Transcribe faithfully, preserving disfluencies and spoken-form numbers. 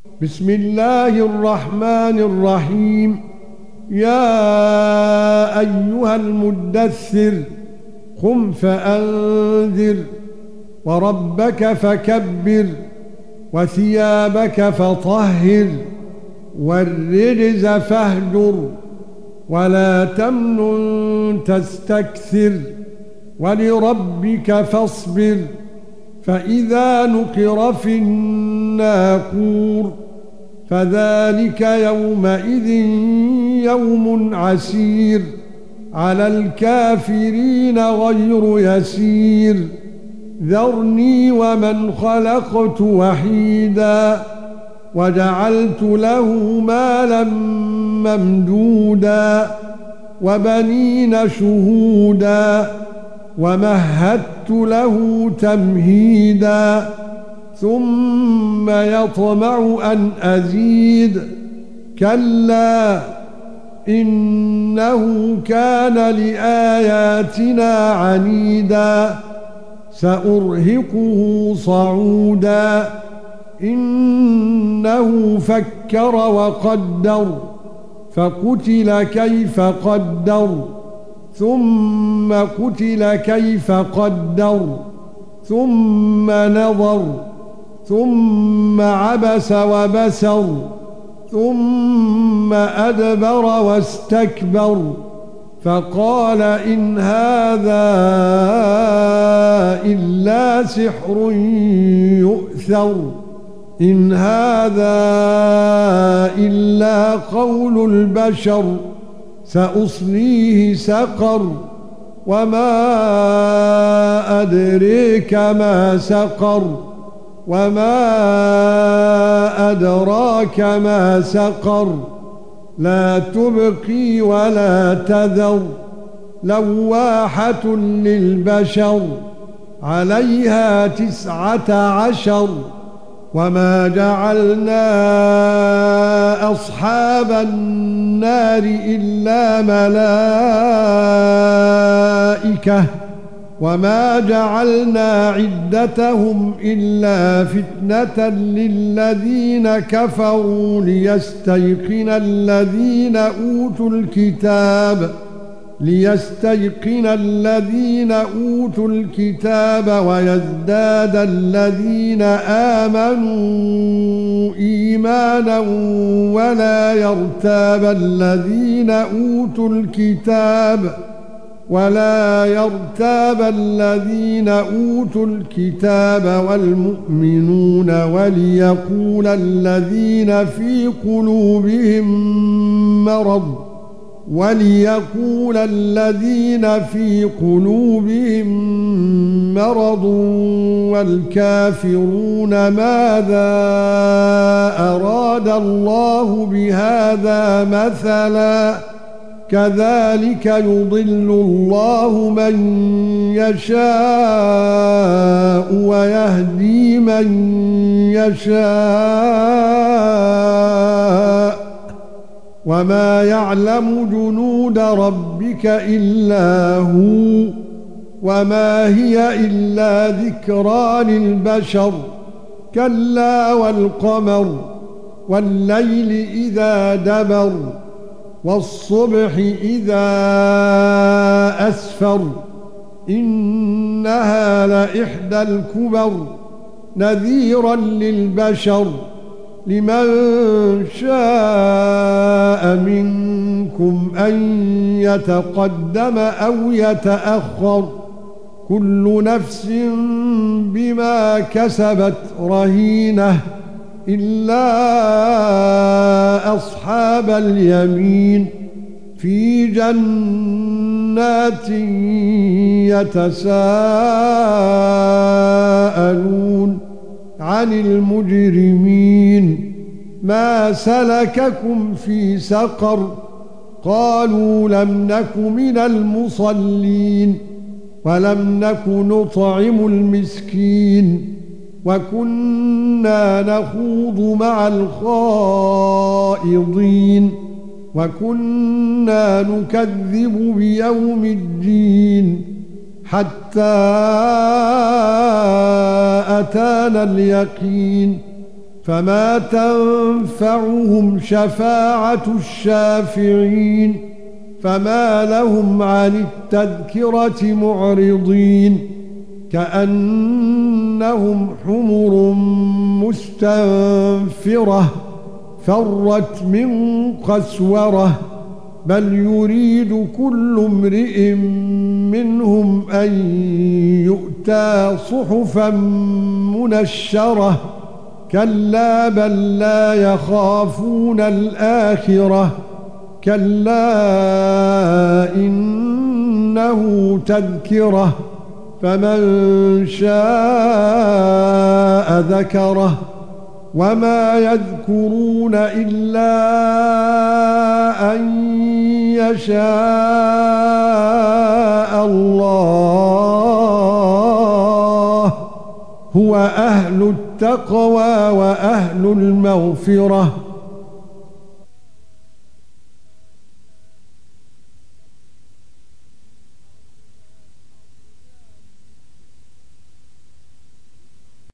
بسم الله الرحمن الرحيم. يا ايها المدثر قم فانذر وربك فكبر وثيابك فطهر والرجز فاهجر ولا تمنن تستكثر ولربك فاصبر فإذا نقر في الناقور فذلك يومئذ يوم عسير على الكافرين غير يسير ذرني ومن خلقت وحيدا وجعلت له مالا ممدودا وبنين شهودا ومهدت له تمهيدا ثم يطمع أن أزيد كلا إنه كان لآياتنا عنيدا سأرهقه صعودا إنه فكر وقدر فقتل كيف قدر ثم قتل كيف قدر ثم نظر ثم عبس وبسر ثم أدبر واستكبر فقال إن هذا إلا سحر يؤثر إن هذا إلا قول البشر سأصليه سقر وما أدريك ما سقر وما أدراك ما سقر لا تبقي ولا تذر لواحة للبشر عليها تسعة عشر وما جعلنا أصحاب النار إلا ملائكة وما جعلنا عدتهم إلا فتنة للذين كفروا ليستيقن الذين أوتوا الكتاب ليستيقن الذين أوتوا الكتاب ويزداد الذين آمنوا إيمانا ولا يرتاب الذين أوتوا الكتاب ولا يرتاب الذين أوتوا الكتاب والمؤمنون وليقول الذين في قلوبهم مرض وليقول الذين في قلوبهم مرض والكافرون ماذا أراد الله بهذا مثلا كذلك يضل الله من يشاء ويهدي من يشاء وما يعلم جنود ربك إلا هو وما هي إلا ذكرى للبشر كلا والقمر والليل إذا دبر والصبح إذا أسفر إنها لإحدى الكبر نذيرا للبشر لمن شاء منكم أن يتقدم أو يتأخر كل نفس بما كسبت رهينة إلا أصحاب اليمين في جنات يتساءلون عن المجرمين ما سلككم في سقر قالوا لم نك من المصلين ولم نك نطعم المسكين وكنا نخوض مع الخائضين وكنا نكذب بيوم الدين حتى أتانا اليقين فما تنفعهم شفاعة الشافعين فما لهم عن التذكرة معرضين كأنهم حمر مستنفرة فرت من قسورة بل يريد كل امرئ منهم أن يؤتى صحفا منشرة كلا بل لا يخافون الآخرة كلا إنه تذكرة فمن شاء ذكره وما يذكرون إلا أن يشاء الله هو أهل التقوى وأهل المغفرة